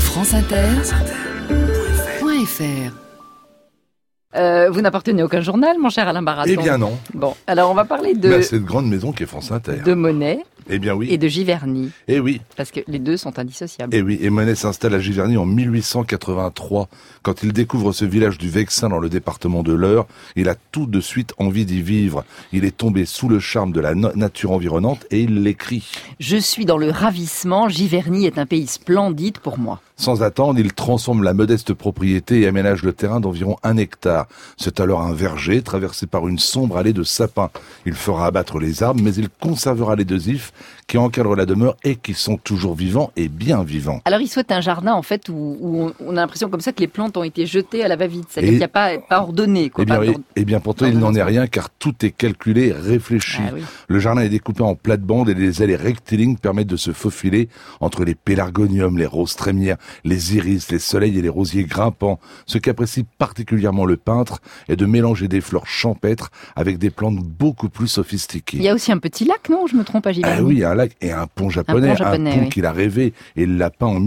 franceinter.fr. Vous n'appartenez à aucun journal, mon cher Alain Baraton? Eh bien non. Bon, alors on va parler de cette grande maison qui est France Inter. De Monet. Eh bien oui. Et de Giverny. Eh oui. Parce que les deux sont indissociables. Eh oui, et Monet s'installe à Giverny en 1883. Quand il découvre ce village du Vexin dans le département de l'Eure, il a tout de suite envie d'y vivre. Il est tombé sous le charme de la nature environnante et il l'écrit. Je suis dans le ravissement, Giverny est un pays splendide pour moi. Sans attendre, il transforme la modeste propriété et aménage le terrain d'environ 1 hectare. C'est alors un verger traversé par une sombre allée de sapins. Il fera abattre les arbres, mais il conservera les 2 ifs qui encadrent la demeure et qui sont toujours vivants et bien vivants. Alors il souhaite un jardin en fait où on a l'impression comme ça que les plantes ont été jetées à la va-vite, c'est-à-dire qu'il n'y a pas ordonné. Quoi, eh bien pourtant il n'en est rien car tout est calculé, réfléchi. Ah, oui. Le jardin est découpé en plates-bandes et les allées rectilignes permettent de se faufiler entre les pélargoniums, les roses trémières, les iris, les soleils et les rosiers grimpants. Ce qu'apprécie particulièrement le peintre est de mélanger des fleurs champêtres avec des plantes beaucoup plus sophistiquées. Il y a aussi un petit lac, non? Je me trompe à Giverny. Ah oui, un lac et un pont japonais, un pont oui. qu'il a rêvé et il l'a peint en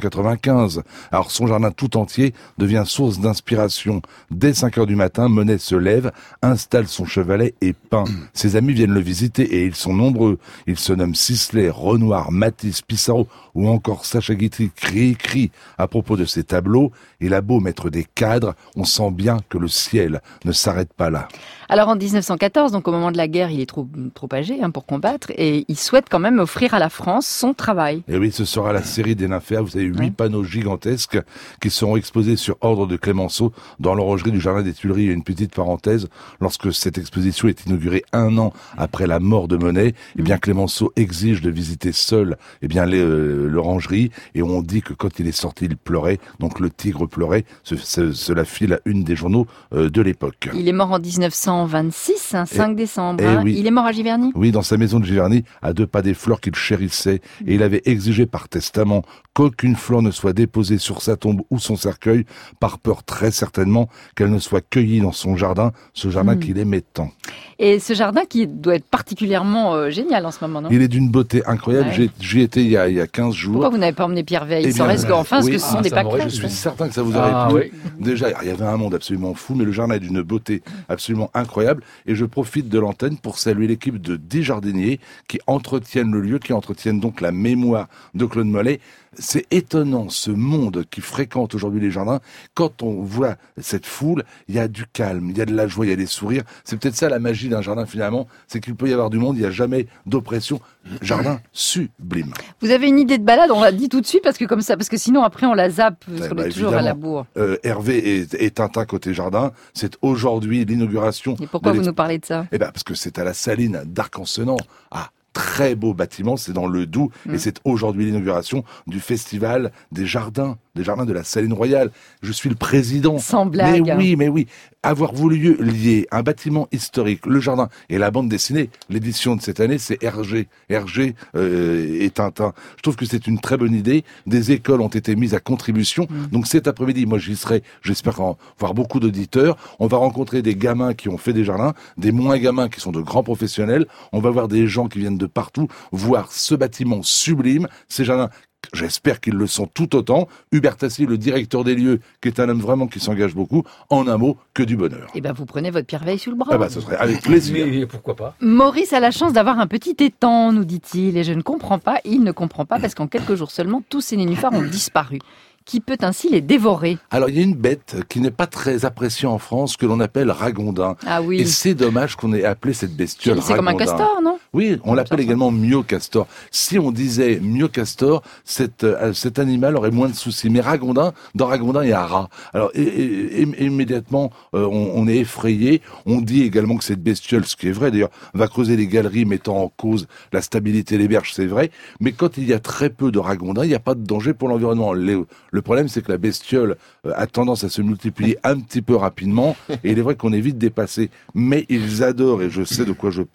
1895. Alors son jardin tout entier devient source d'inspiration. Dès 5 heures du matin, Monet se lève, installe son chevalet et peint. Ses amis viennent le visiter et ils sont nombreux. Ils se nomment Sisley, Renoir, Matisse, Pissarro ou encore Sacha Guitry crie à propos de ses tableaux. Il a beau mettre des cadres, on sent bien que le ciel ne s'arrête pas là. Alors en 1914, donc au moment de la guerre, il est trop âgé pour combattre et il souhaite quand même offrir à la France son travail. Et oui, ce sera la série des Nymphéas. Vous avez 8 panneaux gigantesques qui seront exposés sur ordre de Clémenceau dans l'orangerie du Jardin des Tuileries. Il y a une petite parenthèse. Lorsque cette exposition est inaugurée 1 an après la mort de Monet, eh bien Clémenceau exige de visiter seul l'orangerie et on dit que quand il est sorti, il pleurait. Donc le tigre pleurait. Cela fit la une des journaux de l'époque. Il est mort en 1926, 5 décembre. Oui. Il est mort à Giverny? Oui, dans sa maison de Giverny, à 2 pas des fleurs qu'il chérissait. Et il avait exigé par testament qu'aucune fleur ne soit déposée sur sa tombe ou son cercueil, par peur très certainement qu'elle ne soit cueillie dans son jardin, ce jardin qu'il aimait tant. Et ce jardin qui doit être particulièrement génial en ce moment, non? Il est d'une beauté incroyable. Ouais. J'y étais il y a 15 jours. Pourquoi vous n'avez pas emmené Pierre Veil? Parce que ce sont des pâquerettes. Je suis certain que ça vous aurait plu. Oui. Déjà, il y avait un monde absolument fou, mais le jardin est d'une beauté absolument incroyable. Et je profite de l'antenne pour saluer l'équipe de 10 jardiniers qui entretiennent le lieu, qui entretiennent donc la mémoire de Claude Mollet. C'est étonnant, ce monde qui fréquente aujourd'hui les jardins. Quand on voit cette foule, il y a du calme, il y a de la joie, il y a des sourires. C'est peut-être ça la magie d'un jardin finalement, c'est qu'il peut y avoir du monde, il n'y a jamais d'oppression. Jardin sublime. Vous avez une idée de balade, on l'a dit tout de suite, parce que sinon après on la zappe, parce qu'on est toujours à la bourre. Hervé et Tintin côté jardin, c'est aujourd'hui l'inauguration. Et pourquoi vous nous parlez de ça? Eh ben parce que c'est à la Saline d'Arc-en-Senans. Très beau bâtiment, c'est dans le Doubs et c'est aujourd'hui l'inauguration du festival des jardins de la Saline Royale. Je suis le président. Sans blague. Mais oui. Avoir voulu lier un bâtiment historique, le jardin et la bande dessinée, l'édition de cette année, c'est Hergé et Tintin. Je trouve que c'est une très bonne idée. Des écoles ont été mises à contribution. Donc cet après-midi, moi j'y serai. J'espère voir beaucoup d'auditeurs. On va rencontrer des gamins qui ont fait des jardins, des moins gamins qui sont de grands professionnels. On va voir des gens qui viennent de partout voir ce bâtiment sublime, ces jardins. J'espère qu'ils le sont tout autant. Hubert Tassi, le directeur des lieux, qui est un homme vraiment qui s'engage beaucoup, en un mot, que du bonheur. Eh ben, vous prenez votre Pierre Veil sous le bras. Ce serait avec plaisir. Mais pourquoi pas? Maurice a la chance d'avoir un petit étang, nous dit-il, et je ne comprends pas, il ne comprend pas, parce qu'en quelques jours seulement, tous ces nénuphars ont disparu. Qui peut ainsi les dévorer? Alors, il y a une bête qui n'est pas très appréciée en France, que l'on appelle ragondin. Ah oui. Et c'est dommage qu'on ait appelé cette bestiole ragondin. C'est comme un castor, non? Oui, on l'appelle également myocastor. Si on disait myocastor, cet animal aurait moins de soucis. Mais ragondin, dans ragondin, il y a rat. Alors, immédiatement, on est effrayé. On dit également que cette bestiole, ce qui est vrai d'ailleurs, va creuser les galeries mettant en cause la stabilité des berges, c'est vrai. Mais quand il y a très peu de ragondins, il n'y a pas de danger pour l'environnement. Le problème, c'est que la bestiole a tendance à se multiplier un petit peu rapidement, et il est vrai qu'on est vite dépassé. Mais ils adorent, et je sais de quoi je parle,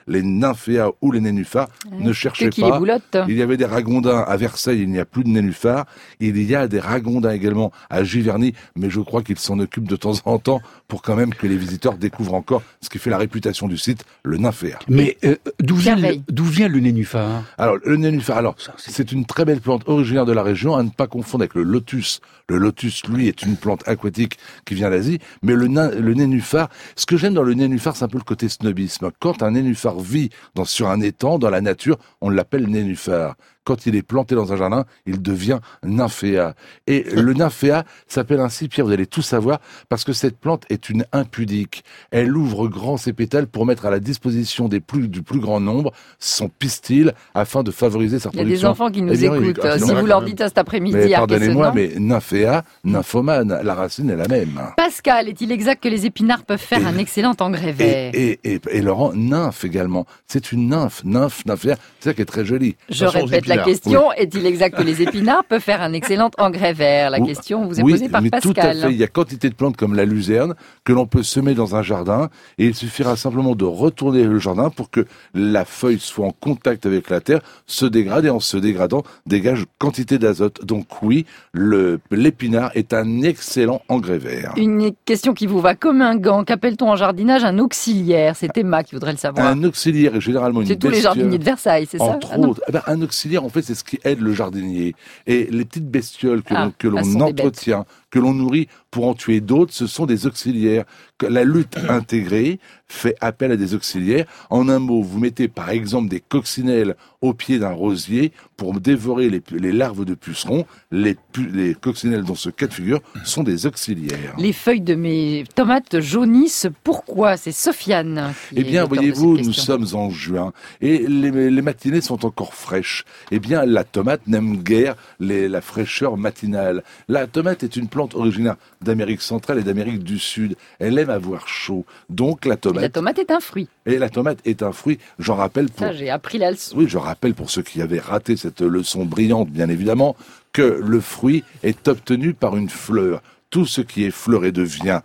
les nymphéas ou les nénuphars, ne cherchez qui les pas. boulotte. Il y avait des ragondins à Versailles, il n'y a plus de nénuphars. Il y a des ragondins également à Giverny, mais je crois qu'ils s'en occupent de temps en temps pour quand même que les visiteurs découvrent encore ce qui fait la réputation du site, le nymphéa. Mais d'où vient le nénuphar? Alors, le nénuphar, c'est une très belle plante originaire de la région, à ne pas confondre avec le lotus. Le lotus, lui, est une plante aquatique qui vient d'Asie, mais le nénuphar, ce que j'aime dans le nénuphar, c'est un peu le côté snobisme. Quand un nénuphar vit sur un étang, dans la nature, on l'appelle nénuphar. Quand il est planté dans un jardin, il devient nymphéa. Et le nymphéa s'appelle ainsi, Pierre, vous allez tout savoir, parce que cette plante est une impudique. Elle ouvre grand ses pétales pour mettre à la disposition du plus grand nombre son pistil, afin de favoriser sa production. Il y a des enfants qui nous écoutent. Si vous leur dites ça cet après-midi, mais pardonnez-moi, mais nymphéa, nymphomane, la racine est la même. Pascal, est-il exact que les épinards peuvent faire un excellent engrais vert? Et Laurent, nymphe également. C'est une nymphéa. C'est ça qui est très joli. Je répète la question, oui. Est-il exact que les épinards peuvent faire un excellent engrais vert? La question vous est posée par Pascal. Tout à fait. Il y a quantité de plantes comme la luzerne que l'on peut semer dans un jardin et il suffira simplement de retourner le jardin pour que la feuille soit en contact avec la terre, se dégrade et en se dégradant dégage quantité d'azote. Donc oui, l'épinard est un excellent engrais vert. Une question qui vous va comme un gant. Qu'appelle-t-on en jardinage un auxiliaire? C'est Emma qui voudrait le savoir. Un auxiliaire est généralement une bestiole. C'est tous les jardiniers de Versailles, c'est ça? Entre autres. Un auxiliaire, en fait, c'est ce qui aide le jardinier. Et les petites bestioles que l'on entretient, que l'on nourrit pour en tuer d'autres, ce sont des auxiliaires. La lutte intégrée fait appel à des auxiliaires. En un mot, vous mettez par exemple des coccinelles au pied d'un rosier pour dévorer les larves de pucerons. Les coccinelles, dans ce cas de figure, sont des auxiliaires. Les feuilles de mes tomates jaunissent. Pourquoi? C'est Sofiane qui Eh bien, voyez-vous, nous sommes en juin et les matinées sont encore fraîches. Eh bien, la tomate n'aime guère la fraîcheur matinale. La tomate est une plante originaire d'Amérique centrale et d'Amérique du Sud. Elle aime avoir chaud. Donc la tomate est un fruit. Et la tomate est un fruit. J'en rappelle Ça, j'ai appris la leçon. Oui, je rappelle pour ceux qui avaient raté cette leçon brillante, bien évidemment, que le fruit est obtenu par une fleur. Tout ce qui est fleuré devient,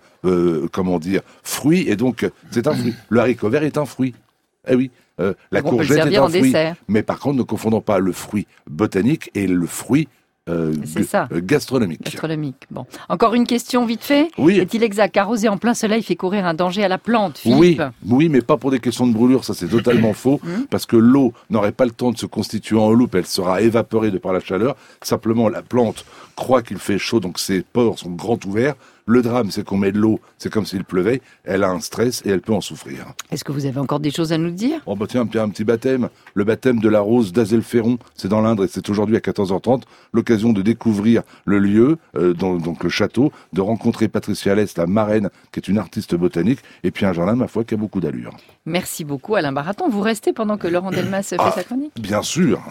fruit, et donc c'est un fruit. Le haricot vert est un fruit. Eh oui. La courgette est un fruit. Mais par contre, ne confondons pas le fruit botanique et le fruit gastronomique. Bon. Encore une question vite fait. Oui. Est-il exact qu'arroser en plein soleil fait courir un danger à la plante, Philippe? Oui, mais pas pour des questions de brûlure, ça c'est totalement faux, parce que l'eau n'aurait pas le temps de se constituer en loupe, elle sera évaporée de par la chaleur. Simplement, la plante croit qu'il fait chaud, donc ses pores sont grands ouverts. Le drame, c'est qu'on met de l'eau, c'est comme s'il pleuvait, elle a un stress et elle peut en souffrir. Est-ce que vous avez encore des choses à nous dire? Oh bah tiens, un petit baptême. Le baptême de la rose d'Azelferon, c'est dans l'Indre et c'est aujourd'hui à 14h30. L'occasion de découvrir le lieu, donc le château, de rencontrer Patricia Alès, la marraine, qui est une artiste botanique, et puis un jardin, ma foi, qui a beaucoup d'allure. Merci beaucoup Alain Baraton. Vous restez pendant que Laurent Delmas fait sa chronique? Bien sûr.